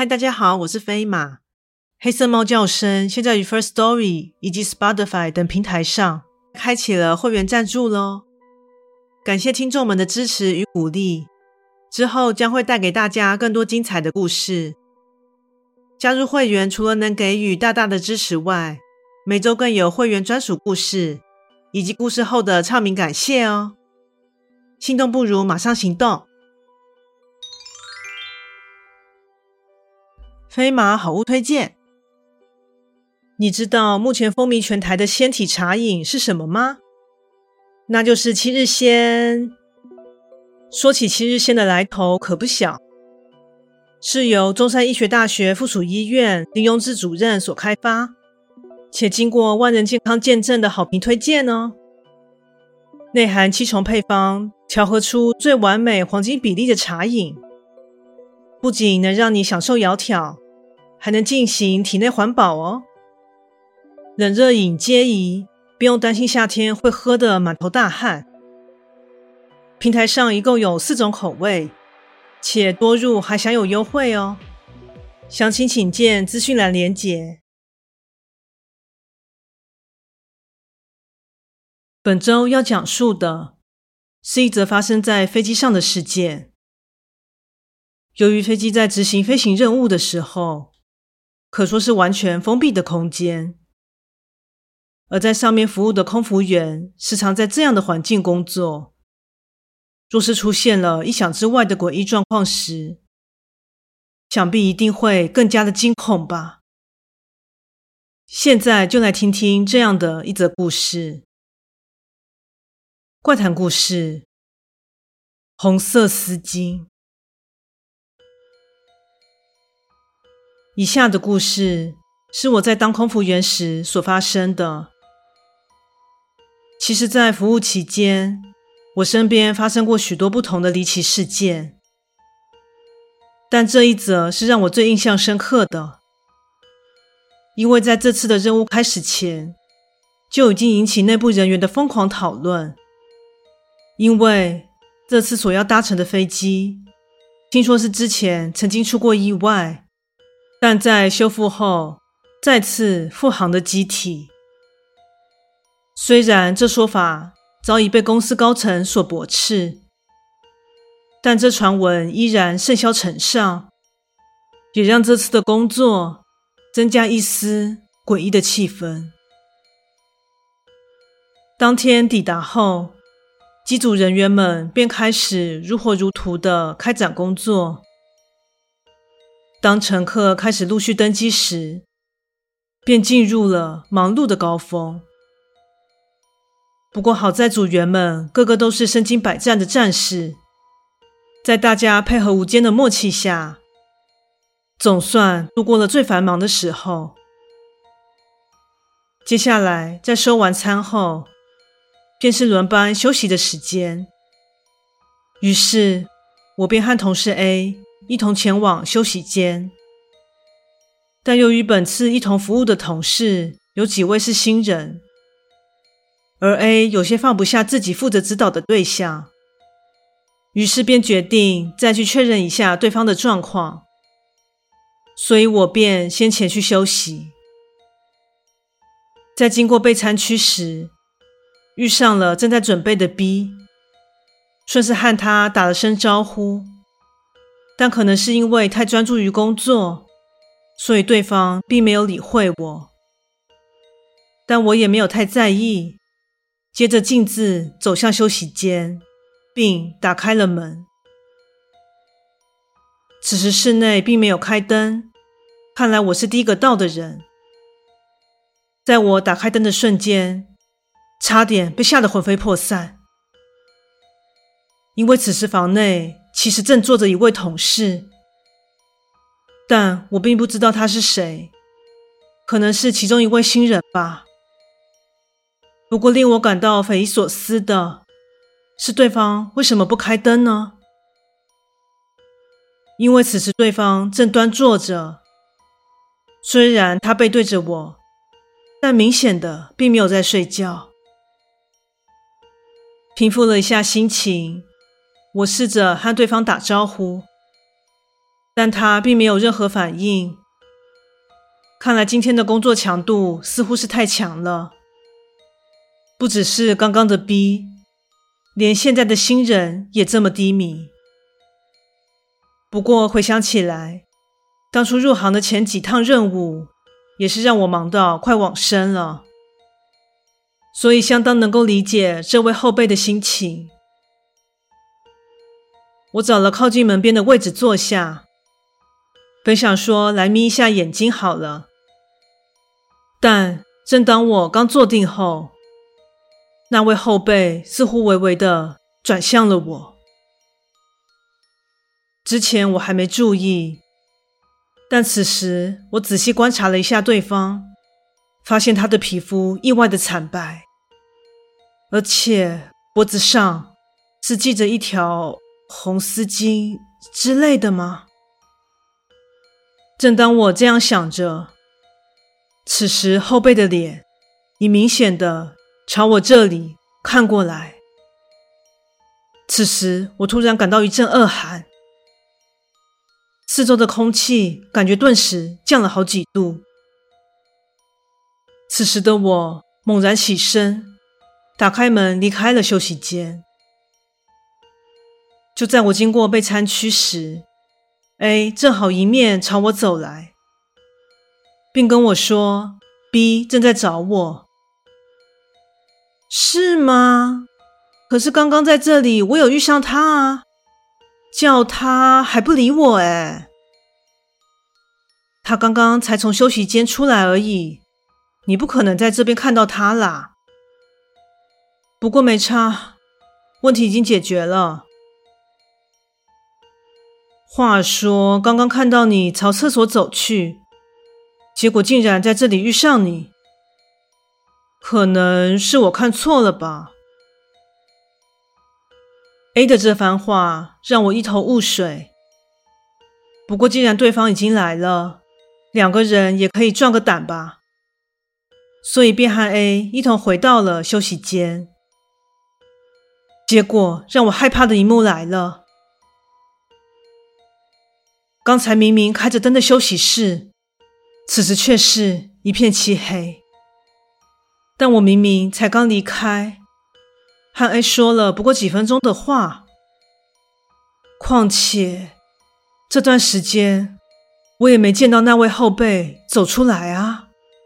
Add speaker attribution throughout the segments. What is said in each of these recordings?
Speaker 1: 嗨，大家好，我是飞马。黑色猫叫声现在于 Firstory 以及 Spotify 等平台上开启了会员赞助咯，感谢听众们的支持与鼓励，之后将会带给大家更多精彩的故事。加入会员除了能给予大大的支持外，每周更有会员专属故事以及故事后的唱名感谢哦。心动不如马上行动。飞马好物推荐。你知道目前风靡全台的鲜体茶饮是什么吗？那就是七日鲜。说起七日鲜的来头可不小，是由中山医学大学附属医院林庸志主任所开发，且经过万人健康见证的好评推荐哦。内含7重配方，调和出最完美黄金比例的茶饮，不仅能让你享受窈窕，还能进行体内环保哦。冷热饮皆宜，不用担心夏天会喝得满头大汗。平台上一共有4种口味，且多入还享有优惠哦。详情请见资讯栏连结。本周要讲述的是一则发生在飞机上的事件。由于飞机在执行飞行任务的时候，可说是完全封闭的空间，而在上面服务的空服员时常在这样的环境工作，若是出现了意想之外的诡异状况时，想必一定会更加的惊恐吧。现在就来听听这样的一则故事。怪谈故事：红色丝巾。以下的故事是我在当空服员时所发生的。其实在服务期间，我身边发生过许多不同的离奇事件，但这一则是让我最印象深刻的，因为在这次的任务开始前，就已经引起内部人员的疯狂讨论。因为这次所要搭乘的飞机，听说是之前曾经出过意外，但在修复后再次复航的机体。虽然这说法早已被公司高层所驳斥，但这传闻依然甚嚣尘上，也让这次的工作增加一丝诡异的气氛。当天抵达后，机组人员们便开始如火如荼地开展工作。当乘客开始陆续登机时，便进入了忙碌的高峰。不过好在组员们个个都是身经百战的战士，在大家配合无间的默契下，总算度过了最繁忙的时候。接下来在收完餐后，便是轮班休息的时间。于是我便和同事 A 一同前往休息间。但由于本次一同服务的同事有几位是新人，而 A 有些放不下自己负责指导的对象，于是便决定再去确认一下对方的状况，所以我便先前去休息。在经过备餐区时，遇上了正在准备的 B， 顺势和他打了声招呼，但可能是因为太专注于工作，所以对方并没有理会我。但我也没有太在意，接着径自走向休息间，并打开了门。此时室内并没有开灯，看来我是第一个到的人。在我打开灯的瞬间，差点被吓得魂飞魄散。因为此时房内其实正坐着一位同事，但我并不知道他是谁，可能是其中一位新人吧。不过令我感到匪夷所思的是，对方为什么不开灯呢？因为此时对方正端坐着，虽然他背对着我，但明显的并没有在睡觉。平复了一下心情，我试着和对方打招呼， 但他并没有任何反应。看来今天的工作强度似乎是太强了，不只是刚刚的 B， 连现在的新人也这么低迷。不过回想起来，当初入行的前几趟任务也是让我忙到快往生了，所以相当能够理解这位后辈的心情。我找了靠近门边的位置坐下，本想说来眯一下眼睛好了，但正当我刚坐定后，那位后辈似乎微微的转向了我。之前我还没注意，但此时我仔细观察了一下对方，发现他的皮肤意外的惨白，而且脖子上是系着一条红丝巾之类的吗？正当我这样想着，此时后辈的脸已明显的朝我这里看过来。此时我突然感到一阵恶寒，四周的空气感觉顿时降了好几度。此时的我猛然起身，打开门离开了休息间。就在我经过备餐区时， A 正好迎面朝我走来，并跟我说 B 正在找我。是吗？可是刚刚在这里我有遇上他啊，叫他还不理我耶。他刚刚才从休息间出来而已，你不可能在这边看到他啦。不过没差，问题已经解决了。话说刚刚看到你朝厕所走去，结果竟然在这里遇上你，可能是我看错了吧。A 的这番话让我一头雾水，不过既然对方已经来了，两个人也可以壮个胆吧，所以便和 A 一同回到了休息间。结果让我害怕的一幕来了，刚才明明开着灯的休息室，此时却是一片漆黑。但我明明才刚离开，和 A 说了不过几分钟的话，况且这段时间我也没见到那位后辈走出来啊。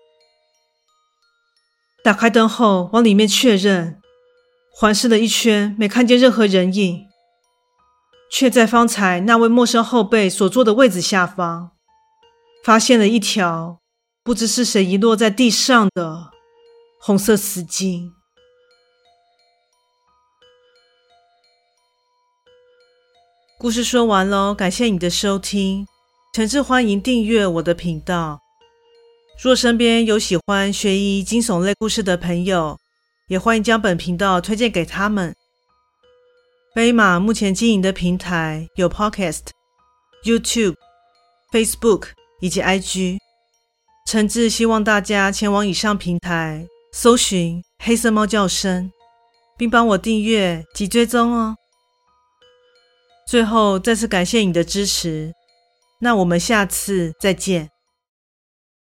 Speaker 1: 打开灯后往里面确认，环视了一圈没看见任何人影，却在方才那位陌生后辈所坐的位子下方发现了一条不知是谁遗落在地上的红色丝巾。故事说完咯，感谢你的收听，诚挚欢迎订阅我的频道。若身边有喜欢悬疑惊悚类故事的朋友，也欢迎将本频道推荐给他们。飞马目前经营的平台有 Podcast、YouTube、Facebook 以及 IG， 诚挚希望大家前往以上平台搜寻黑色猫叫声，并帮我订阅及追踪哦。最后再次感谢你的支持，那我们下次再见。